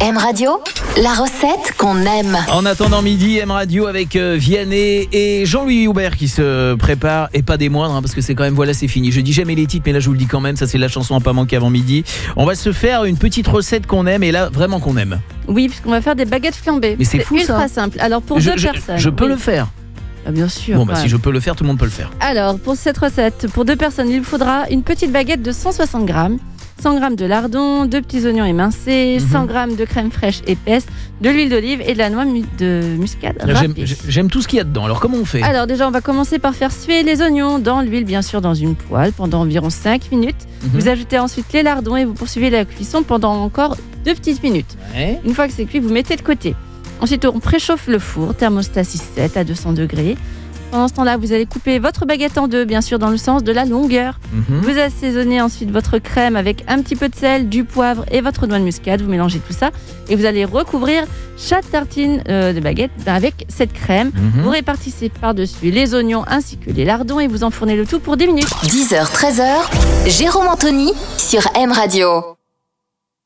M Radio, la recette qu'on aime. En attendant midi, M Radio avec Vianney et Jean-Louis Hubert qui se prépare, et pas des moindres, parce que c'est quand même, voilà, c'est fini. Je dis jamais les titres, mais là je vous le dis quand même, ça c'est la chanson à pas manquer avant midi. On va se faire une petite recette qu'on aime, et là vraiment qu'on aime. Oui, puisqu'on va faire des baguettes flambées. Mais c'est fou, ultra ça. simple. Alors pour deux personnes. Je peux le faire. Ah, bien sûr. Bon, si je peux le faire, tout le monde peut le faire. Alors pour cette recette, pour deux personnes, il vous faudra une petite baguette de 160 grammes. 100 g de lardons, 2 petits oignons émincés, 100 g de crème fraîche épaisse, de l'huile d'olive et de la noix de muscade râpée. J'aime tout ce qu'il y a dedans. Alors comment on fait ? Alors déjà, on va commencer par faire suer les oignons dans l'huile, bien sûr, dans une poêle pendant environ 5 minutes. Vous ajoutez ensuite les lardons et vous poursuivez la cuisson pendant encore 2 petites minutes. Ouais. Une fois que c'est cuit, vous mettez de côté. Ensuite, on préchauffe le four, thermostat 6-7 à 200 degrés. Pendant ce temps-là, vous allez couper votre baguette en deux, bien sûr, dans le sens de la longueur. Vous assaisonnez ensuite votre crème avec un petit peu de sel, du poivre et votre noix de muscade. Vous mélangez tout ça et vous allez recouvrir chaque tartine de baguette avec cette crème. Vous répartissez par-dessus les oignons ainsi que les lardons et vous enfournez le tout pour 10 minutes. 10h, 13h, Jérôme Anthony sur M Radio.